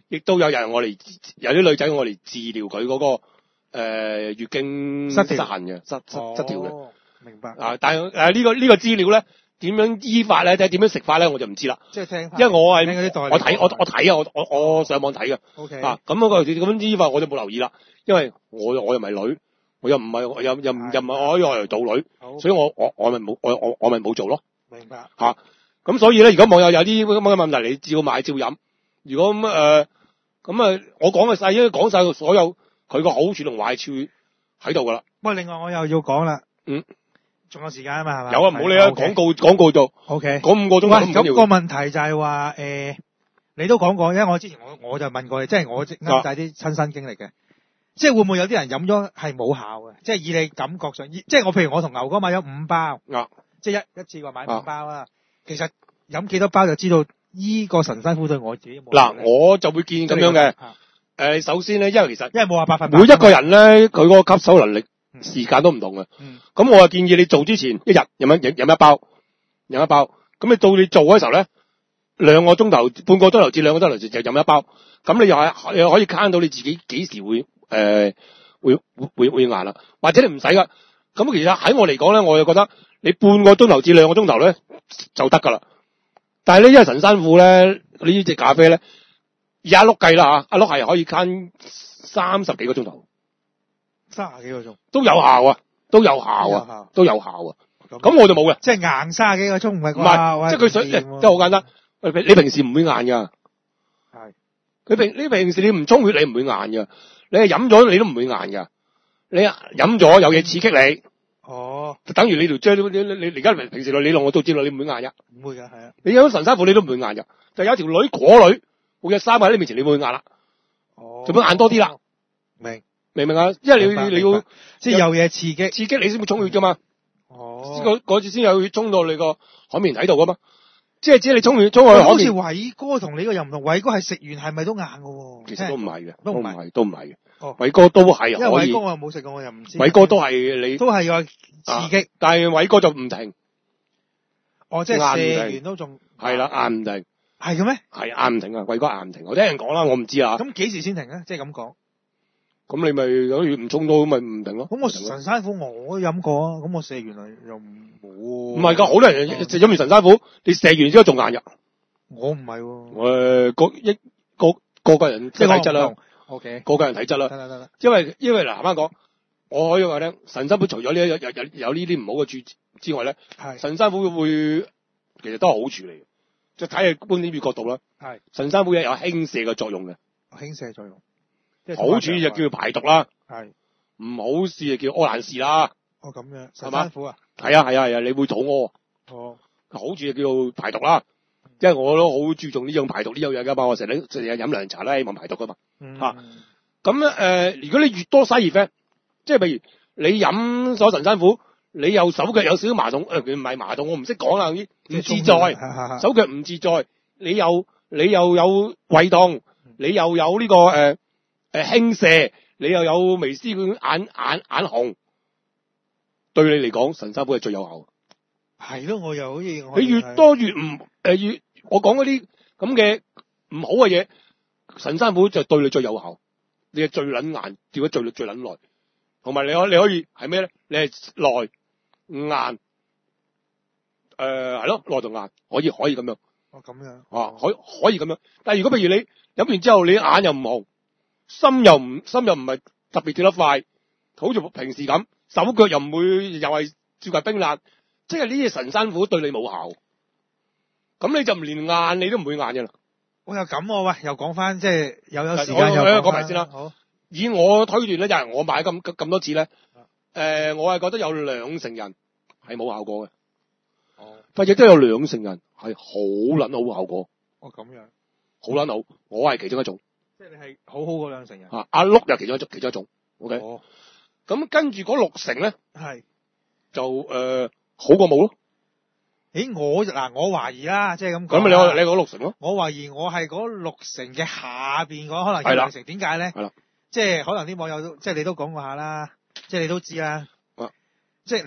[SPEAKER 2] 亦都有人我嚟有啲女仔我嚟治療佢嗰個誒、呃、月經失衡嘅失失失調嘅。
[SPEAKER 3] 哦，明白。
[SPEAKER 2] 啊，但係誒呢個呢、這個資料咧點樣醫法咧，即係點樣食法咧，我就唔知啦。
[SPEAKER 3] 即係聽，
[SPEAKER 2] 因為我係
[SPEAKER 3] 聽嗰啲代理
[SPEAKER 2] 我睇我我睇啊，我我我上網睇嘅。
[SPEAKER 3] O K。
[SPEAKER 2] 啊，咁嗰個咁樣醫法我就冇留意啦，因為我我又唔係女，我又唔係又又又唔係我可以嚟做女，所以我我我咪冇我我我咪冇做咯。
[SPEAKER 3] 明白。
[SPEAKER 2] 吓、啊，咁所以咧，如果網友有啲咁嘅問題，你照買照飲。如果咁誒咁啊，我講嘅晒，因為講晒所有佢個好處同壞處喺度噶啦。
[SPEAKER 3] 不過另外我又要講啦。
[SPEAKER 2] 嗯。
[SPEAKER 3] 仲有時間啊嘛，係嘛？
[SPEAKER 2] 有啊，唔好理啊，廣告廣告做。
[SPEAKER 3] O K。
[SPEAKER 2] 講五個鐘頭。
[SPEAKER 3] 咁個問題就係話誒，你都講過，因為我之前我我就問過你，即係我啱晒啲親身經歷嘅，啊、即係會唔會有啲人飲咗係冇效嘅？即係以你感覺上，即係我譬如我同牛哥買咗五包，
[SPEAKER 2] 啊、
[SPEAKER 3] 即係一一次過買五包啦、啊。其實飲幾多包就知道依個神山虎對我自己冇。嗱，
[SPEAKER 2] 我就會建議咁樣嘅。誒、呃，首先咧，因為其實
[SPEAKER 3] 因為冇話百分百，
[SPEAKER 2] 每一個人咧，佢嗰個吸收能力。時間都唔同嘅，咁、嗯、我就建議你做之前一日飲一飲飲一包，飲一包，咁你到你做嘅時候咧，兩個鐘頭、半個鐘頭至兩個鐘頭就就飲一包，咁你又係又可以慳到你自己幾時會誒、呃、會會會會硬啦，或者你唔使噶，咁其實喺我嚟講咧，我就覺得你半個鐘頭至兩個鐘頭咧就得噶啦，但係咧因為神山虎咧呢隻咖啡咧，而阿碌計啦吓，阿碌係可以慳三十幾個鐘頭。
[SPEAKER 3] 三十幾個鐘
[SPEAKER 2] 都有效啊，都有效啊，都有效啊。咁我就冇嘅，
[SPEAKER 3] 即係硬三十幾個鐘唔係啩？
[SPEAKER 2] 唔係，即係佢想，即係好簡單。你平時唔會硬噶，
[SPEAKER 3] 係。
[SPEAKER 2] 佢平你平時你唔充血，你唔會硬噶。你係飲咗，你都唔會硬噶。你飲咗有嘢刺激你，
[SPEAKER 3] 哦，
[SPEAKER 2] 就等於你條漿，你你你而家平時你弄我都知道，你唔會硬噶。
[SPEAKER 3] 唔會噶，係啊。
[SPEAKER 2] 你飲神山虎你都唔會硬噶，就有條女果女冇隻衫喺你面前，你會硬啦。
[SPEAKER 3] 哦，
[SPEAKER 2] 就會硬多啲啦。
[SPEAKER 3] 明。明
[SPEAKER 2] 唔明啊？因為你你要
[SPEAKER 3] 即係有嘢刺激，
[SPEAKER 2] 刺激你先會充血噶嘛。
[SPEAKER 3] 哦，
[SPEAKER 2] 嗰嗰次先有血衝到你個海綿體度噶嘛。即係只係你充血充去海綿。
[SPEAKER 3] 好似偉哥同你個又唔同，偉哥係食完係咪都硬噶？
[SPEAKER 2] 其實都唔係嘅，
[SPEAKER 3] 都唔
[SPEAKER 2] 係，都唔係嘅。
[SPEAKER 3] 哦，
[SPEAKER 2] 偉哥都係可以。
[SPEAKER 3] 因為偉哥我又冇食過，我又唔知。
[SPEAKER 2] 偉哥都係你。
[SPEAKER 3] 都係有刺激，
[SPEAKER 2] 啊、但係偉哥就唔停。
[SPEAKER 3] 哦，即係射完都仲。
[SPEAKER 2] 係啦，硬唔停。
[SPEAKER 3] 係嘅咩？
[SPEAKER 2] 係硬唔停啊！偉哥硬唔停，我聽人講啦，我唔知啊。
[SPEAKER 3] 咁幾時先停咧？即係咁講。
[SPEAKER 2] 咁你咪有血唔衝到，咁咪唔定咯。
[SPEAKER 3] 咁我神山虎我都飲過啊，咁我射完嚟又冇。
[SPEAKER 2] 唔係噶，好多人飲完神山虎，你射完之後仲硬入。
[SPEAKER 3] 我唔係喎。
[SPEAKER 2] 誒，個一個個個人即係體質啦。
[SPEAKER 3] O K。
[SPEAKER 2] 個個人體質啦。
[SPEAKER 3] 得得得得。
[SPEAKER 2] 因為因為嗱，啱啱講，我可以話咧，神山虎除咗呢有有有有呢啲唔好嘅處之外咧，係神山虎會其實都係好處嚟嘅，即係睇下觀點與角度啦。係神山虎有有輕瀉嘅作用嘅。輕
[SPEAKER 3] 瀉作用。
[SPEAKER 2] 好處就叫排毒啦，
[SPEAKER 3] 係
[SPEAKER 2] 唔好事就叫屙爛屎啦。
[SPEAKER 3] 哦，咁樣神山虎啊，
[SPEAKER 2] 係啊係啊係啊，你會肚屙。哦，好處就叫排毒啦，因為我都好注重呢樣排毒呢樣嘢噶嘛，我成日成日飲涼茶啦，希望排毒噶嘛。
[SPEAKER 3] 嗯。
[SPEAKER 2] 吓咁咧誒，如果你越多 side effect，即係譬如你飲咗神山虎，你又手腳有少少麻痛，誒佢唔係麻痛，我唔識講啦，唔自在，手腳唔自在，你又你又有胃痛，你又有呢、這個誒。呃誒，輕瀉，你又有微絲眼眼眼紅，對你嚟講，神山虎係最有效。
[SPEAKER 3] 係咯，我又好似
[SPEAKER 2] 你越多越唔誒越，我講嗰啲咁嘅唔好嘅嘢，神山虎就對你最有效。你係最撚硬，吊得最最撚耐，同埋你可你可以係咩咧？你係耐硬，誒係咯，耐同硬可以可以咁樣。
[SPEAKER 3] 哦，咁樣
[SPEAKER 2] 啊，可以可以咁樣。但係如果譬如你飲完之後，你眼又唔紅。心又唔心又唔係特別跳得快，好似平時咁，手腳又唔會又係接近冰冷，即係呢隻神山虎對你冇效，咁你就唔連硬你都唔會硬嘅啦。
[SPEAKER 3] 我又咁喎，喂，又講翻即係又有時間又
[SPEAKER 2] 講埋先啦。好，以我推斷咧，就係我買咁咁多次咧，誒、呃，我係覺得有兩成人係冇效果嘅，哦，但亦都有兩成人係好捻好效果。
[SPEAKER 3] 哦，咁樣，
[SPEAKER 2] 好捻好，我係其中一種。
[SPEAKER 3] 即係你係好好嗰兩成人。
[SPEAKER 2] 啊，阿碌又其中一種，其中一種。O K。
[SPEAKER 3] 哦。
[SPEAKER 2] 咁跟住嗰六成咧，
[SPEAKER 3] 係
[SPEAKER 2] 就誒、呃、好過冇咯。
[SPEAKER 3] 誒，我嗱我懷疑啦，即係咁講。
[SPEAKER 2] 咁咪你你講六成咯？
[SPEAKER 3] 我懷疑我係嗰六成嘅下邊嗰可能係兩成，點解咧？係啦。即係可能啲網友都即係你都講過下啦，即係你都知啦。啊。即係你入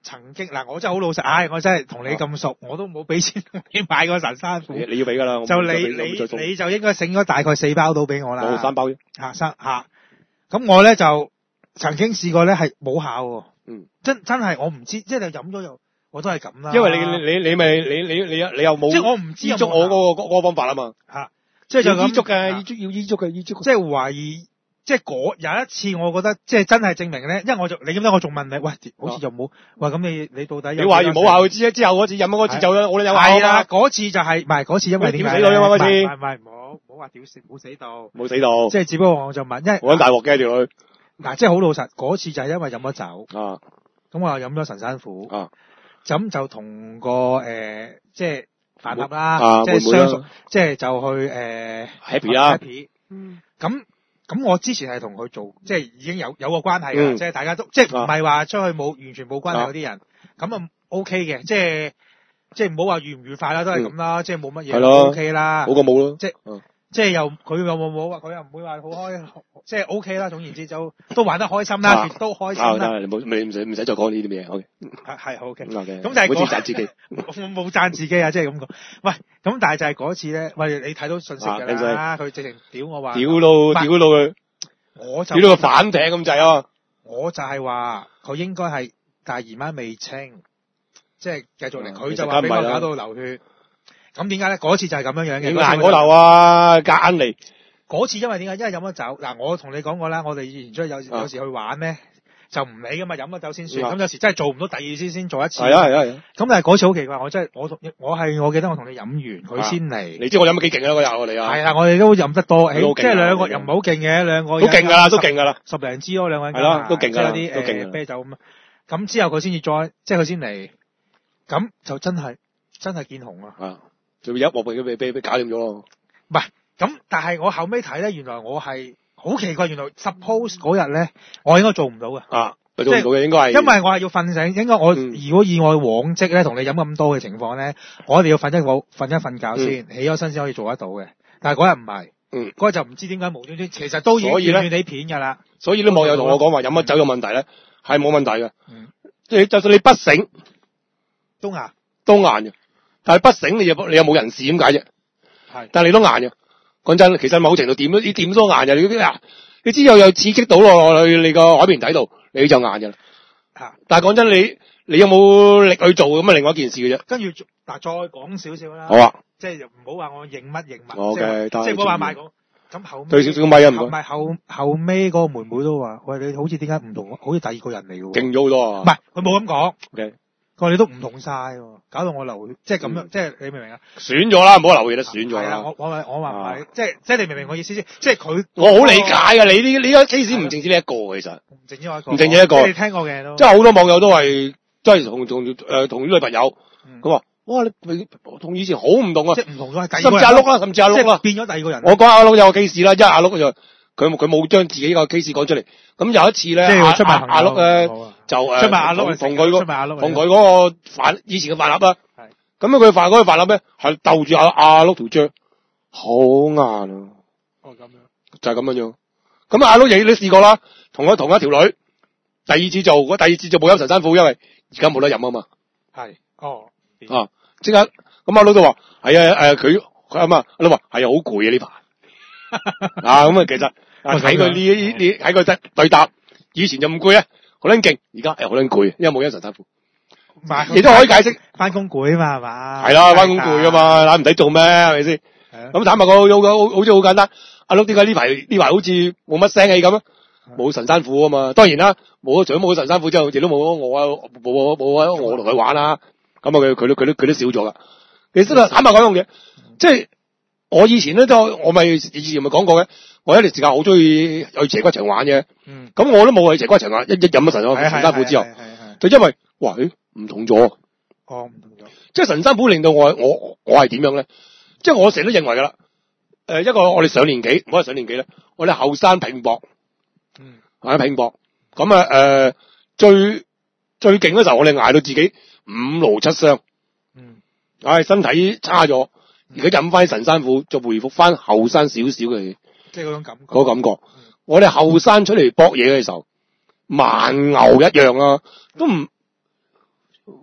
[SPEAKER 3] 曾經嗱，我真係好老實，唉，我真係同你咁熟，我都冇俾錢同你買過神山虎。
[SPEAKER 2] 你要俾噶啦，
[SPEAKER 3] 就你你你就應該醒咗大概四包到俾我啦。
[SPEAKER 2] 我三包啫。
[SPEAKER 3] 吓三吓，咁我咧就曾經試過咧係冇效喎。
[SPEAKER 2] 嗯。
[SPEAKER 3] 真真係我唔知，即係你飲咗又我都係咁啦。
[SPEAKER 2] 因為你你你你咪你你你你又冇。
[SPEAKER 3] 即係我唔知有冇。
[SPEAKER 2] 依足我嗰個嗰個方法啊嘛。
[SPEAKER 3] 吓，即係就咁。
[SPEAKER 2] 依足嘅，依足要依足嘅，依足。
[SPEAKER 3] 即係懷疑。即係嗰有一次，我覺得即係真係證明咧，因為我就你咁樣，我仲問你，喂，好似就冇，喂，咁你你到底有？你懷疑冇效之之後嗰次飲嗰次就我哋有效啊？係啦，嗰次就係唔係嗰次因為點解？點死到因為嗰次？唔係唔係，唔好唔好話屌死，冇死到，冇死到。即係只不過我就問，因為我大鑊嘅條女。嗱，即係好老實，嗰次就係因為飲咗酒啊，咁我又飲咗神山虎啊，咁就同個誒即係飯盒啦，即係相熟，即係就去誒 happy 啦 happy，嗯，咁。咁我之前係同佢做，即係已經有有個關係嘅，嗯、即係大家都即係唔係話出去冇完全冇關係嗰啲人，咁啊 OK 嘅，即係即係唔好話愉唔愉快啦，都係咁啦，嗯、即係冇乜嘢 OK 啦，好過冇咯，即係、嗯、即係又佢又冇冇話佢又唔會話好開，即係 OK 啦，總言之就都玩得開心啦，亦、啊、都開心啦。啊、你冇你唔使唔使再講呢啲咩嘢 OK 係係 OK。咁就係好似讚自己，我冇讚自己啊，即係咁講。喂，咁但係就係嗰次咧，喂，你睇到信息㗎啦，佢、啊、直情屌我話，屌到屌到佢，我就屌到個反艇咁滯啊！我就係話佢應該係大姨媽未清，即係繼續嚟，佢、嗯、就話俾我搞到流血。咁點解咧？嗰次就係咁樣樣嘅。你硬嗰流啊，夾硬嚟。嗰次因為點解？因為飲咗酒。嗱，我同你講過啦，我哋以前出去有、啊、有時去玩咧，就唔理噶嘛，飲咗酒先算。咁、啊、有時真係做唔到，第二次先做一次。係啊係啊係啊。咁但係嗰次好奇怪，我真係我同我係我記得我同你飲完佢先嚟。你知我飲得幾勁啊？嗰日我哋啊。係啊，我哋都飲得多，即係兩個又唔係好勁嘅，兩個都勁噶啦，都勁噶啦，十零支咯，兩個人。係咯，都勁噶啦，即係有啲誒啤酒咁啊。咁之後佢先至再，即係佢先嚟，咁就真係真係見紅啊！啊，就一鑊俾俾俾搞掂咗咯。唔係，咁但係我後尾睇咧，原來我係好奇怪，原來 suppose 嗰日咧，我應該做唔到嘅。啊，做唔到嘅應該係，因為我係要瞓醒，應該我、嗯、如果以我往績咧，同你飲咁多嘅情況咧，我一定要瞓一我瞓一瞓覺先，嗯、起咗身先可以做得到嘅。但係嗰日唔係，嗯，嗰日就唔知點解無端端，其實都已經斷斷地片㗎啦。所以啲網友同我講話飲乜酒有問題咧，係冇問題嘅。嗯，即係就算你不醒，都硬，都硬嘅。但係不醒你又你又冇人事點解啫？係，但係你都硬嘅。講真，其實某程度點都你點都硬嘅。你啲啊，你知有有刺激到落去你個海綿體度，你就硬嘅啦。吓，但係講真，你你有冇力去做咁啊？另外一件事嘅啫。跟住嗱，再講少少啦。好啊。即係唔好話我認乜認物。O K，即係唔好話賣講。咁後對少少咪啊唔該。後後尾嗰個妹妹都話：喂，你好似點解唔同？好似第二個人嚟嘅。勁咗好多啊！唔係，佢冇咁講。O K。佢話你都唔同晒，搞到我流血，即係咁樣，嗯、即係你明唔明啊？損咗啦，唔好流血啦，損咗啦。我我我話唔係，即係即係你明唔明我意思先？即係佢，我好理解㗎。你呢呢個 case 唔淨止呢一個，其實唔淨止我一個，唔淨止一個。即係你聽過嘅都，即係好多網友都係，即係同同誒同啲女朋友，佢、嗯、話：哇，你同以前好唔同啊！即係唔同咗係第二個人，甚至阿碌啦，甚至阿碌啦，變咗第二個人。我講阿碌有個 case 啦，因為阿碌就。佢佢冇將自己個 case 講出嚟，咁有一次咧，阿阿阿碌咧就誒同佢個同佢嗰個飯以前嘅飯盒啦，咁佢飯嗰個飯盒咧係鬥住阿阿碌條脹，好硬啊！哦咁樣就係咁樣樣，咁阿碌亦都試過啦，同佢同一條女，第二次做，我第二次就冇飲神山虎，因為而家冇得飲啊嘛。係哦啊，即刻咁阿碌都話係啊誒，佢佢阿媽阿碌話係啊，好攰啊呢排。啊咁啊，其實啊睇佢呢呢睇佢對答，以前就唔攰啊，好撚勁，而家誒好撚攰，因為冇飲神山虎。亦都可以解釋，翻工攰啊嘛，係嘛？係啦，翻工攰啊嘛，懶唔使做咩，係咪先？咁坦白講，好好好似好簡單。阿碌點解呢排呢排好似冇乜聲氣咁啊？冇神山虎啊嘛，當然啦，冇除咗冇神山虎之後，亦都冇我啊，冇冇冇我同佢玩啦。咁啊，佢佢都佢都佢都少咗噶。其實坦白講樣嘢，即係。我以前咧就我咪以前咪講過嘅，我一段時間好中意去斜骨場玩嘅。嗯。咁我都冇去斜骨場玩，一一飲咗神神山虎之後，就因為哇，誒唔同咗。哦，唔同咗。即係神山虎令到我我我係點樣咧？即係我成日都認為噶啦。誒，一個我哋上年紀，唔好話上年紀咧，我哋後生拼搏。嗯。係拼搏。咁啊誒，最最勁嗰時候，我哋捱到自己五勞七傷。嗯。唉，身體差咗。而家飲翻神山虎，就回復翻後生少少嘅，即係嗰種感覺。嗰個感覺，嗯、我哋後生出嚟搏嘢嘅時候，蠻牛一樣啊，都唔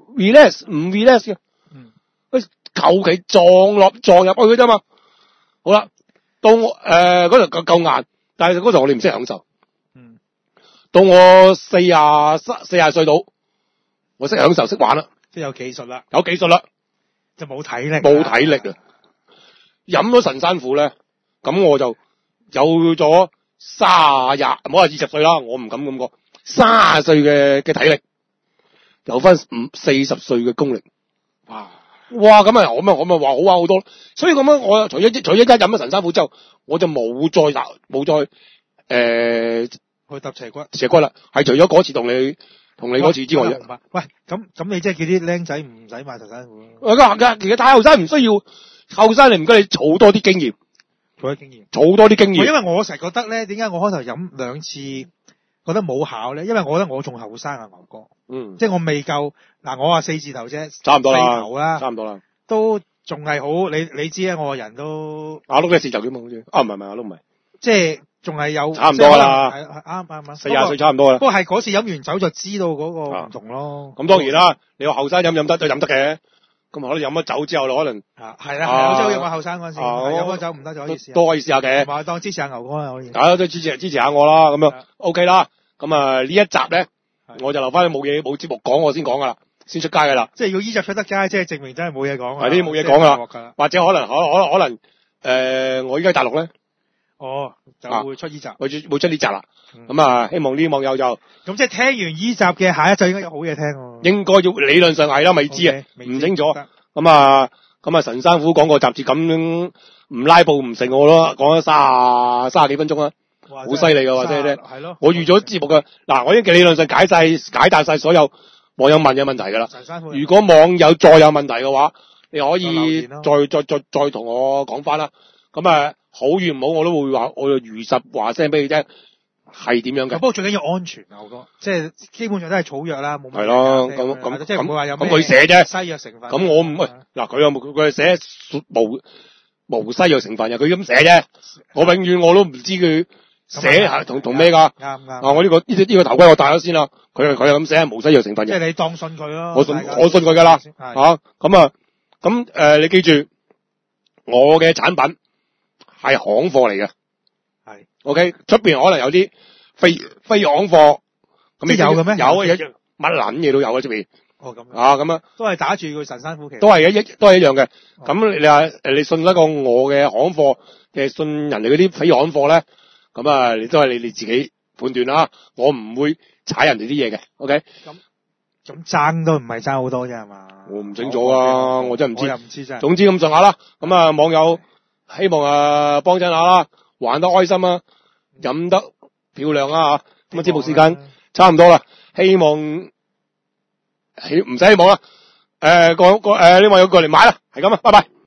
[SPEAKER 2] relax 唔 relax 嘅，
[SPEAKER 3] 嗯，
[SPEAKER 2] 佢求其撞落撞入去嘅啫嘛。好啦，到我誒嗰度夠夠硬，但係嗰時我哋唔識享受。
[SPEAKER 3] 嗯，
[SPEAKER 2] 到我四廿三四廿歲到，我識享受識玩啦，
[SPEAKER 3] 即係有技術啦，
[SPEAKER 2] 有技術啦，
[SPEAKER 3] 就冇體力，
[SPEAKER 2] 冇體力啊！飲咗神山虎咧，咁我就有咗卅廿，唔好話二十歲啦，我唔敢咁講，卅歲嘅嘅體力，有翻五四十歲嘅功力，哇！哇！咁啊，我咪我咪話好玩好多，所以咁樣我除咗除咗一飲咗神山虎之後，我就冇再打冇再誒、呃、
[SPEAKER 3] 去揼斜骨
[SPEAKER 2] 斜骨啦，係除咗嗰次同你同你嗰次之外啫。
[SPEAKER 3] 喂，咁咁你即係叫啲僆仔唔使買神山虎咯？
[SPEAKER 2] 我講㗎，其實太後生唔需要，後生你唔該你儲多啲經驗，
[SPEAKER 3] 儲多啲經驗，
[SPEAKER 2] 儲多啲經驗。
[SPEAKER 3] 因為我成日覺得咧，點解我開頭飲兩次覺得冇效咧？因為我覺得我仲後生啊，牛哥。
[SPEAKER 2] 嗯，
[SPEAKER 3] 即係我未夠嗱，我話四字頭啫，
[SPEAKER 2] 差唔多啦，
[SPEAKER 3] 四頭啦，
[SPEAKER 2] 差唔多啦，
[SPEAKER 3] 都仲係好。你你知啊，我個人都
[SPEAKER 2] 阿碌嘅四頭幾嘛好似，啊唔係唔係阿碌唔係，
[SPEAKER 3] 即係仲係有
[SPEAKER 2] 差唔多啦，
[SPEAKER 3] 啱啱啱，
[SPEAKER 2] 四廿歲差唔多啦。
[SPEAKER 3] 不過係嗰次飲完酒就知道嗰個唔同咯。
[SPEAKER 2] 咁、啊、當然啦，你話後生飲飲得都飲得嘅，咁可能飲咗酒之後可能
[SPEAKER 3] 啊係啦，好似我後生嗰陣時飲咗酒唔得就可以試，
[SPEAKER 2] 都可以試下嘅。
[SPEAKER 3] 同埋當支持下牛哥啊可以。
[SPEAKER 2] 大家都支持支持下我啦，咁樣 OK 啦。咁啊呢一集咧。我就留翻冇嘢冇節目講，我先講噶啦，先出街噶啦。
[SPEAKER 3] 即係要依集出得街，即係證明真係冇嘢講。
[SPEAKER 2] 係呢啲冇嘢講噶啦，或者可能可可可能誒、呃，我依家喺大陸咧，
[SPEAKER 3] 哦就會出依集，
[SPEAKER 2] 會出會出呢集啦。咁、嗯、啊，希望呢啲網友就
[SPEAKER 3] 咁即係聽完依集嘅下一集應該有好嘢聽喎。
[SPEAKER 2] 應該要理論上係啦，未知啊，唔、okay, 清楚。咁啊咁啊，神山虎講個雜誌咁樣唔拉布唔成我咯，講咗卅卅幾分鐘啦。好犀利噶，或者咧，係咯，我預咗節目噶，嗱，我已經理論上解晒解答晒所有網友問嘅問題噶啦。如果網友再有問題嘅話，你可以再再再再同我講翻啦。咁啊，好與唔好我都會話，我就如實話聲俾你聽，係點樣嘅。不過最緊要安全啊，我覺得，即係基本上都係草藥啦，冇問題。係咯，咁咁即係唔會話有咁佢寫啫，西藥成分。咁我唔喂，嗱佢有冇佢寫無無西藥成分嘅，佢咁寫啫。我永遠我都唔知佢。寫係同同咩噶？啱啱啊！我呢、這個呢呢、這個頭盔我戴咗先啦。佢佢又咁寫，無西藥成分嘅。即係你當信佢咯。我信我信佢噶啦。吓咁啊咁誒、呃，你記住，我嘅產品係行貨嚟嘅。係。O K， 出邊可能有啲非非行貨。咁有嘅咩？有啊，有乜撚嘢都有啊，出邊。哦咁。啊咁啊。都係打住個神山虎旗。都係一都係一樣嘅。咁、哦、你話誒，你信得過我嘅行貨，定係信人哋嗰啲非行貨咧？咁啊，你都係你哋自己判斷啦，我唔會踩人哋啲嘢嘅 ，OK？咁咁爭都唔係爭好多啫，係嘛？我唔清楚啊，我真係唔知。我又唔知真係。總之咁上下啦，咁啊網友希望啊幫襯下啦，玩得開心啊，飲得漂亮啊吓，咁啊節目時間差唔多啦，希望希唔使希望啦，誒個個誒呢網友過嚟買啦，係咁啊，拜拜。